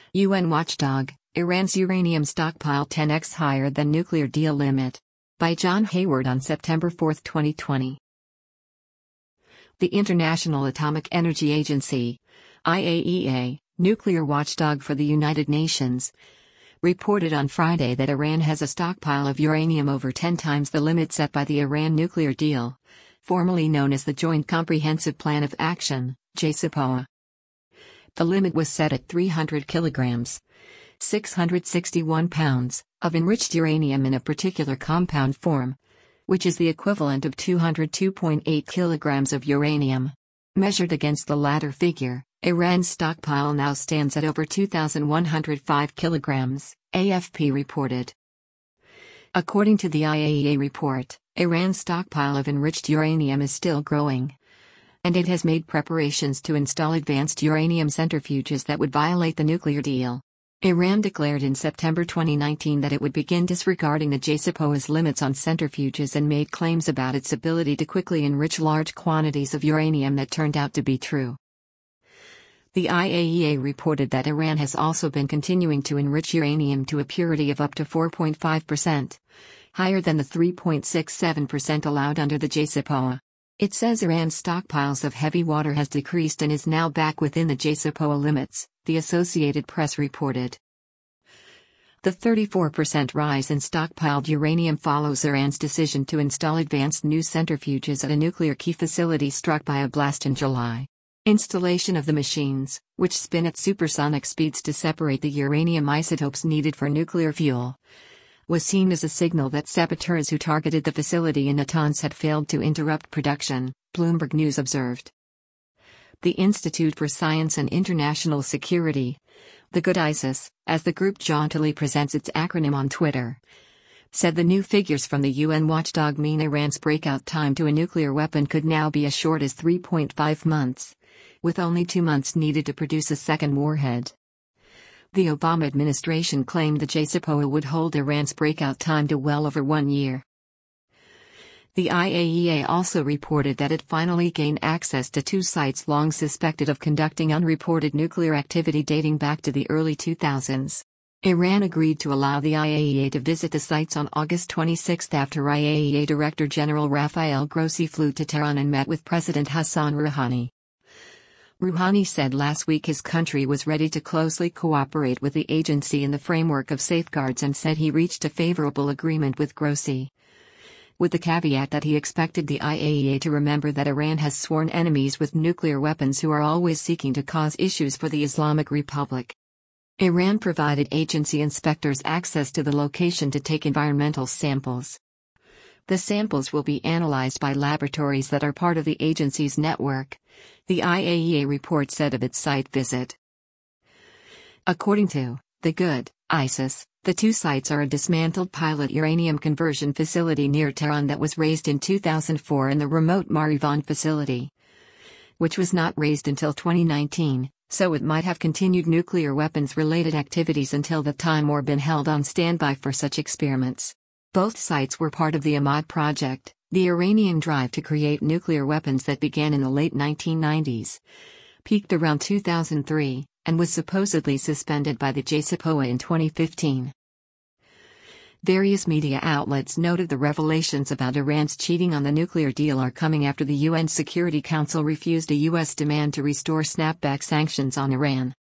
UN watchdog, Iran's uranium stockpile 10x higher than nuclear deal limit. By John Hayward on September 4, 2020. The International Atomic Energy Agency, IAEA, nuclear watchdog for the United Nations, reported on Friday that Iran has a stockpile of uranium over 10 times the limit set by the Iran nuclear deal, formerly known as the Joint Comprehensive Plan of Action, JCPOA. The limit was set at 300 kilograms, 661 pounds, of enriched uranium in a particular compound form, which is the equivalent of 202.8 kilograms of uranium. Measured against the latter figure, Iran's stockpile now stands at over 2,105 kilograms, AFP reported. According to the IAEA report, Iran's stockpile of enriched uranium is still growing, and it has made preparations to install advanced uranium centrifuges that would violate the nuclear deal. Iran declared in September 2019 that it would begin disregarding the JCPOA's limits on centrifuges and made claims about its ability to quickly enrich large quantities of uranium that turned out to be true. The IAEA reported that Iran has also been continuing to enrich uranium to a purity of up to 4.5%, higher than the 3.67% allowed under the JCPOA. It says Iran's stockpiles of heavy water has decreased and is now back within the JCPOA limits, the Associated Press reported. The 34% rise in stockpiled uranium follows Iran's decision to install advanced new centrifuges at a nuclear key facility struck by a blast in July. Installation of the machines, which spin at supersonic speeds to separate the uranium isotopes needed for nuclear fuel, was seen as a signal that saboteurs who targeted the facility in Natanz had failed to interrupt production, Bloomberg News observed. The Institute for Science and International Security, the Good ISIS, as the group jauntily presents its acronym on Twitter, said the new figures from the UN watchdog mean Iran's breakout time to a nuclear weapon could now be as short as 3.5 months, with only 2 months needed to produce a second warhead. The Obama administration claimed the JCPOA would hold Iran's breakout time to well over 1 year. The IAEA also reported that it finally gained access to 2 sites long suspected of conducting unreported nuclear activity dating back to the early 2000s. Iran agreed to allow the IAEA to visit the sites on August 26 after IAEA Director General Rafael Grossi flew to Tehran and met with President Hassan Rouhani. Rouhani said last week his country was ready to closely cooperate with the agency in the framework of safeguards and said he reached a favorable agreement with Grossi, with the caveat that he expected the IAEA to remember that Iran has sworn enemies with nuclear weapons who are always seeking to cause issues for the Islamic Republic. Iran provided agency inspectors access to the location to take environmental samples. The samples will be analyzed by laboratories that are part of the agency's network, the IAEA report said of its site visit. According to the Good ISIS, the 2 sites are a dismantled pilot uranium conversion facility near Tehran that was raised in 2004 and the remote Marivan facility, which was not raised until 2019, so it might have continued nuclear weapons-related activities until the time or been held on standby for such experiments. Both sites were part of the Ahmad project, the Iranian drive to create nuclear weapons that began in the late 1990s, peaked around 2003, and was supposedly suspended by the JCPOA in 2015. Various media outlets noted the revelations about Iran's cheating on the nuclear deal are coming after the UN Security Council refused a U.S. demand to restore snapback sanctions on Iran.